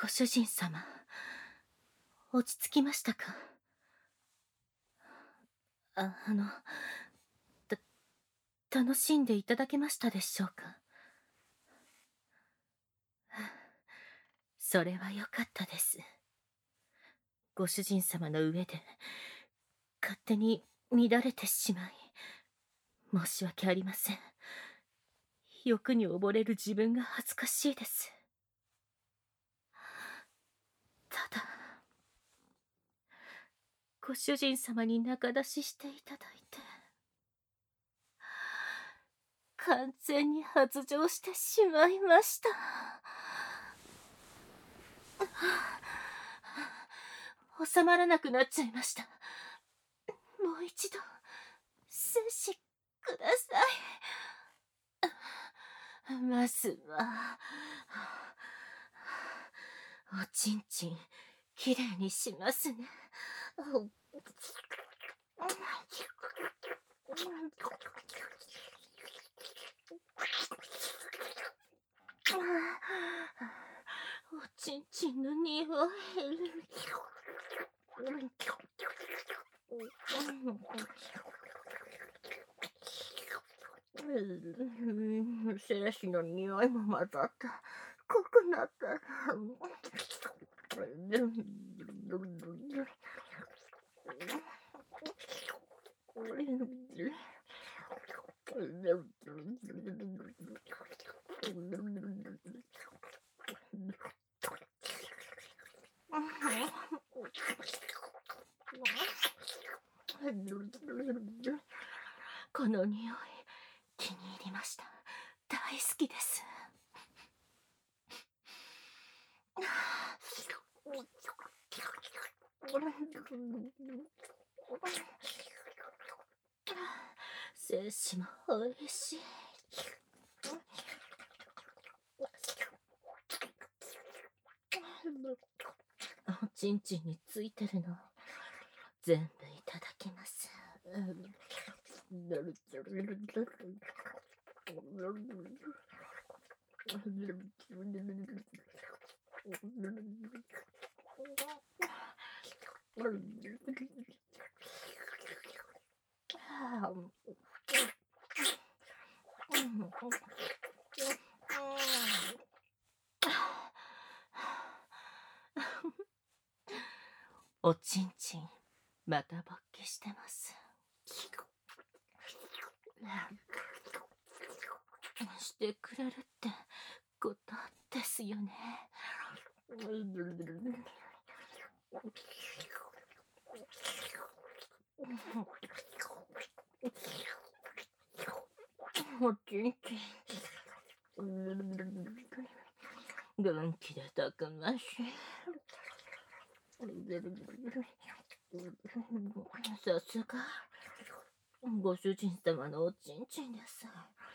ご主人様、落ち着きましたか？あ、た、楽しんでいただけましたでしょうか？それはよかったです。ご主人様の上で、勝手に乱れてしまい、申し訳ありません。欲に溺れる自分が恥ずかしいです。ただ、ご主人様に仲出ししていただいて、完全に発情してしまいました。収まらなくなっちゃいました。もう一度、精子ください。まずは、おちんちん、きれいにしますね。おちんちんの匂い。精子の匂いも混ざった。濃くなった。この匂い、気に入りました。大好きです。精子もおいしい。おちんちんについてるの全部いただきます。おちんちん、また勃起してます。してくれるってことですよね。おちんちん、元気でたくましい。さすがご主人様のおちんちんです。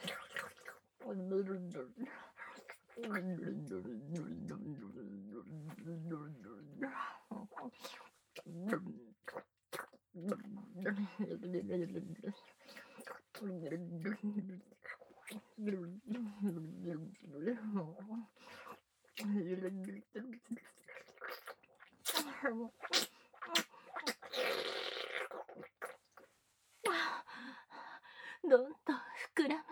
どんどん膨らむ。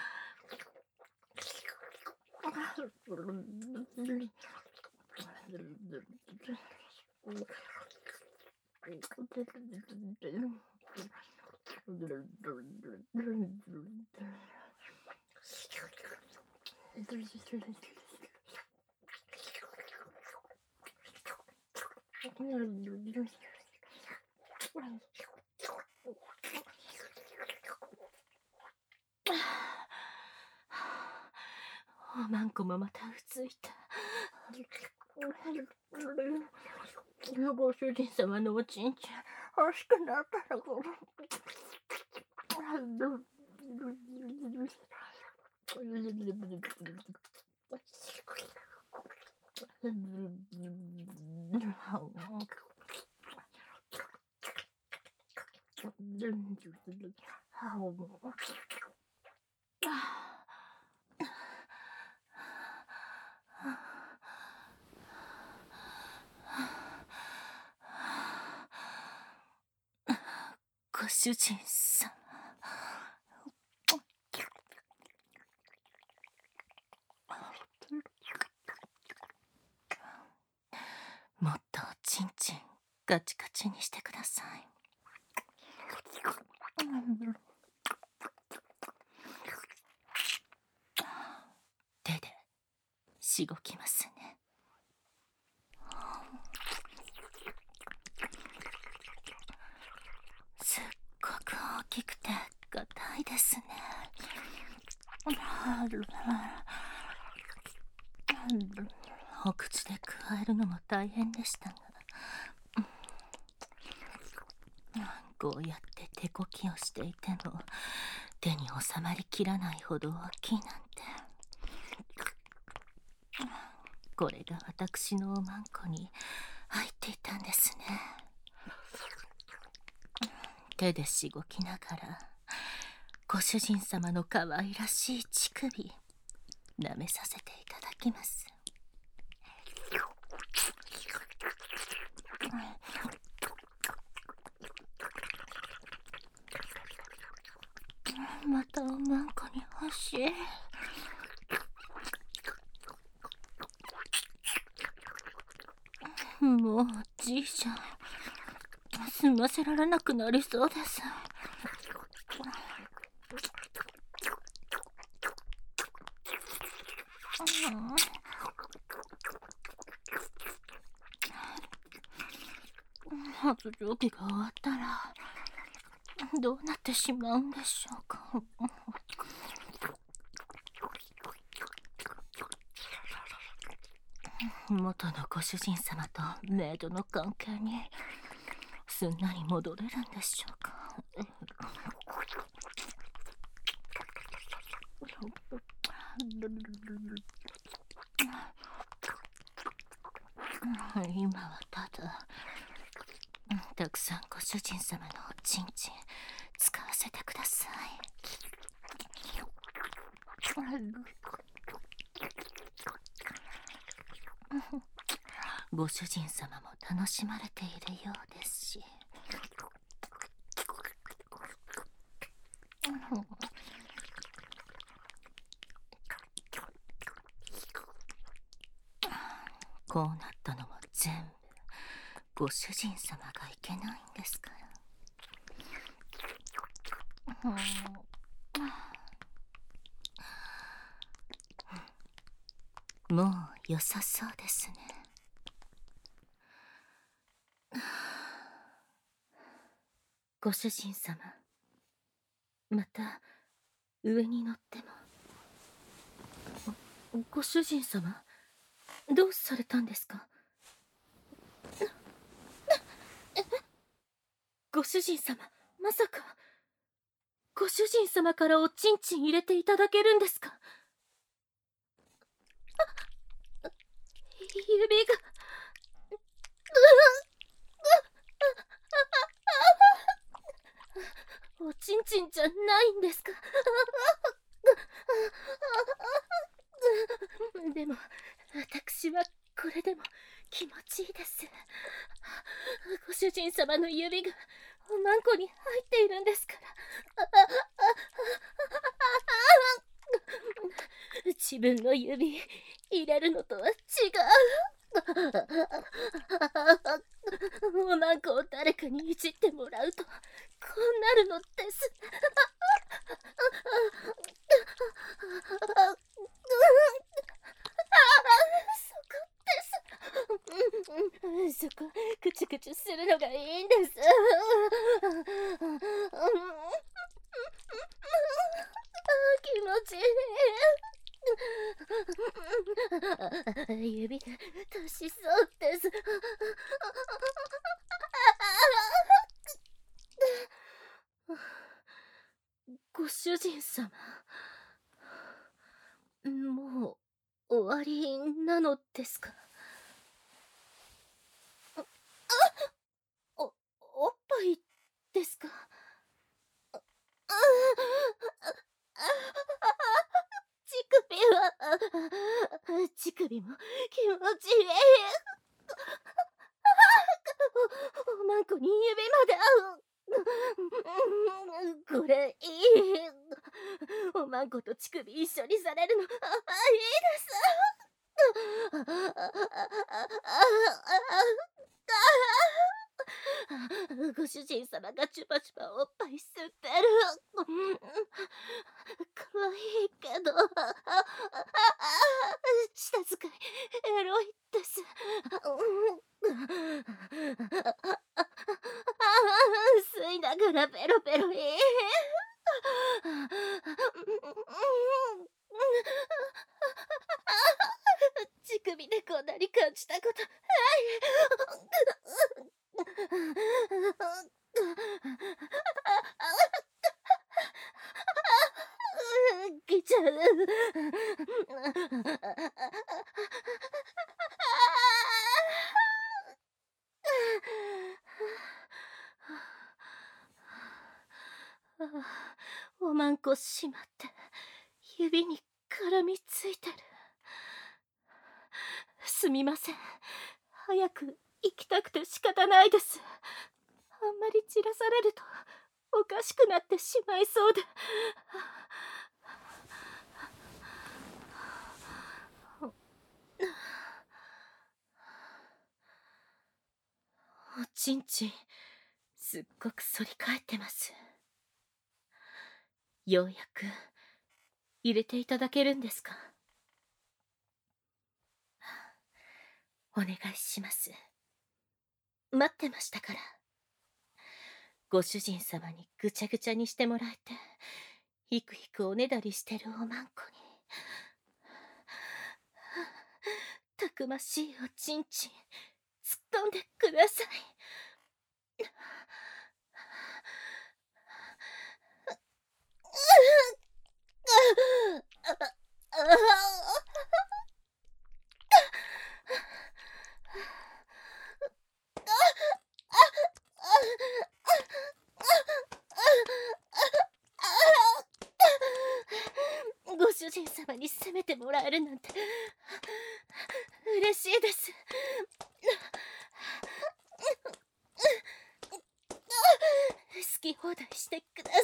おまんこもまたうついた。ご主人様のおちんちん欲しくなったのか。 主人様。もっとおちんちんガチガチにしてください。手でしごきますね。すっごく大きくて硬いですね。お口でくわえるのも大変でしたが、こうやって手こきをしていても手に収まりきらないほど大きいなんて。これが私のおまんこに入っていたんですね。手でしごきながらご主人様の可愛らしい乳首舐めさせていただきます。またおまんこに欲しい。もうじいちゃん済ませられなくなりそうです。発情期が終わったらどうなってしまうんでしょうか。元のご主人様とメイドの関係にすんなり戻れるんでしょうか。今はただたくさんご主人様のおちんちん使わせてください。ご主人様も楽しまれているようですし。こうなったのも全部ご主人様がいけないんですから。もう良さそうですね。ご主人様、また上に乗っても。ご主人様、どうされたんですか？ご主人様、まさかご主人様からおちんちん入れていただけるんですか？指がおちんちんじゃないんですか？でも私はこれでも気持ちいいです。ご主人様の指がおまんこに入っているんですから。自分の指入れるのとは違う。おまんこを誰かにいじってもらうとこうなるのです。そこクチュクチュするのがいいんです。気持ちいい。指が足しそうです。ご主人様、もう終わりなのですか？おっぱいですか？乳首も気持ちいい。おまんこに指まで合う。 おまんこと乳首一緒にされるの、いいです。ご主人様がチュパチュパおっぱい吸ってる。かわいいけど、舌使いエロいです。吸いながらペロペロいい。乳首でこんなに感じたことない。来ちゃう。おまんこしまって指に絡みついてる。すみません。早く行きたくて仕方ないです。あんまり散らされるとおかしくなってしまいそうで。おちんちんすっごく反り返ってます。ようやく入れていただけるんですか？お願いします。待ってましたから。ご主人様にぐちゃぐちゃにしてもらえて、ひくひくおねだりしてるおまんこに、たくましいおちんちん突っ込んでください。ご主人様に責めてもらえるなんて嬉しいです。好き放題してくださ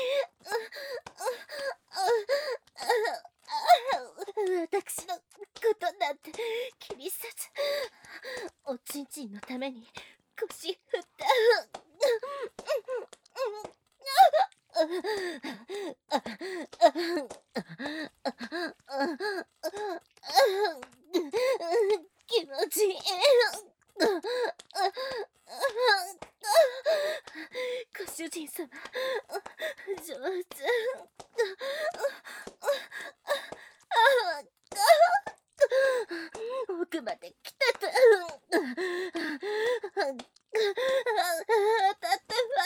い。私のことなんて気にせず、おちんちんのために腰振った。気持ちいい。ご主人様、上手。奥まで来てた。当たってます。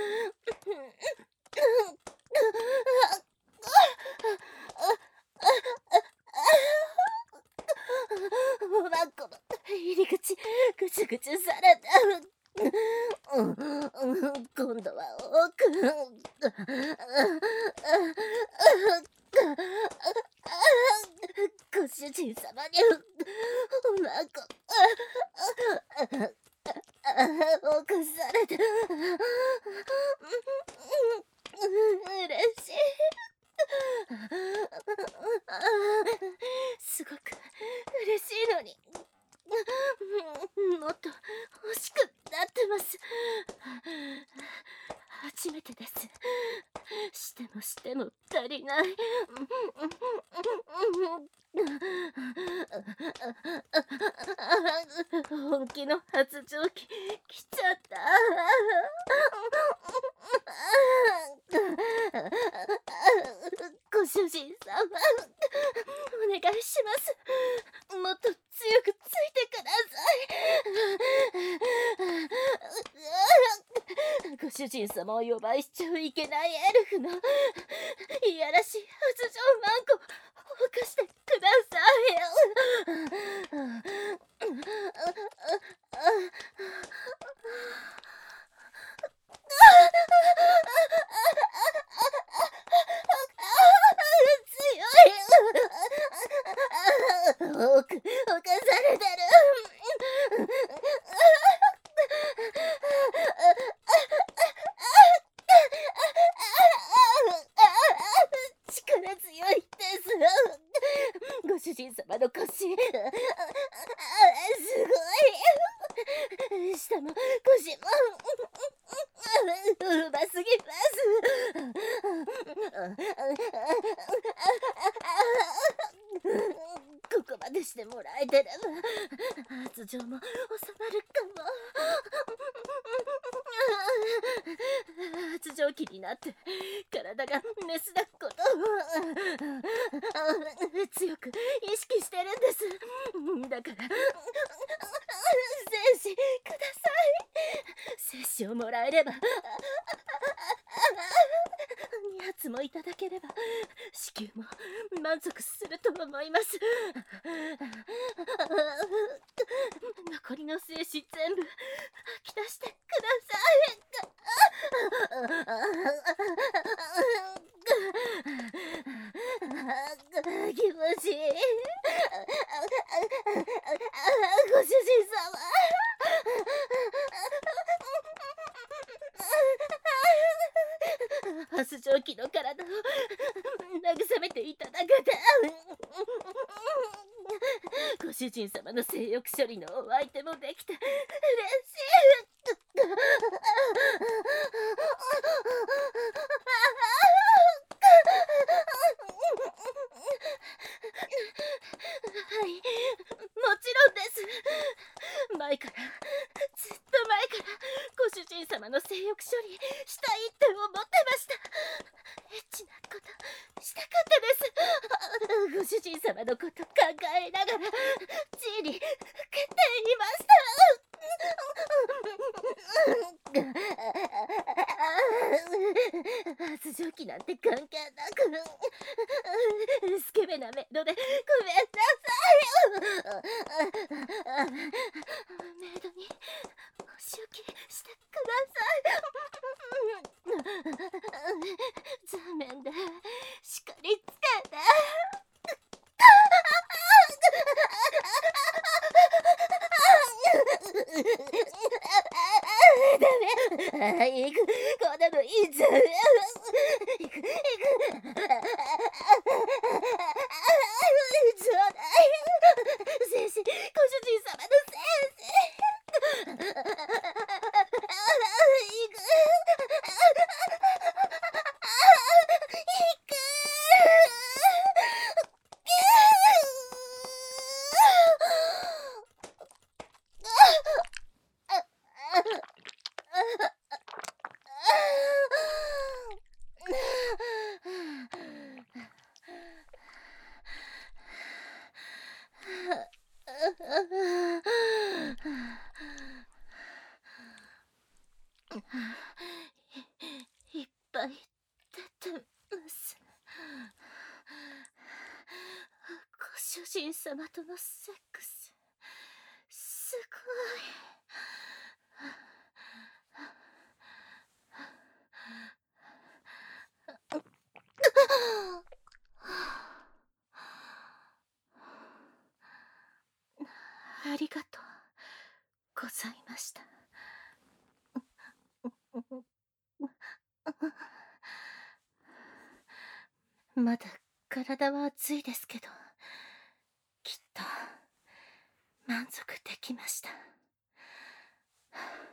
おまんこの入り口ぐちゅぐちゅされた。今度は奥。ご主人様におまんこ奥されて嬉しい。すごく嬉しいのに、もっと欲しくなってます。初めてです。しても足りない。本気の発情期来ちゃった。ご主人様、お願いします。もっと強くついてください。ご主人様を呼ばいしちゃいけないエルフのいやらしい発情マンコ犯してください。強い。犯されてる。 様の腰、すごい。下も腰もうますぎます。ここまでしてもらえてれば発情も収まるかも。発情期になって体がメスだこと強く意識してるんです。だから精子ください。精子をもらえれば2発もいただければ子宮も満足すると思います。残りの精子全部吐き出してください。気持ちいい。ご主人様。発情期の体を慰めていただけてご主人様の性欲処理のお相手もできて嬉しい。はい、もちろんです。前からずっと前からご主人様の性欲処理したいって思ってました。エッチなことしたかったです。ご主人様のこと考えながら G に受けていました。発情期なんて関係なくスケベなメイドでごめんなさい。メイドにお仕置きしてください。座面でしっかりつけて。ダメ。行く。こんなのいいじゃん。行く。ちょうだい。先生、ご主人様の先生。行く。いっぱい出てます。ご主人様とのセックスすごい。ありがとうございました。まだ体は熱いですけど、きっと満足できました。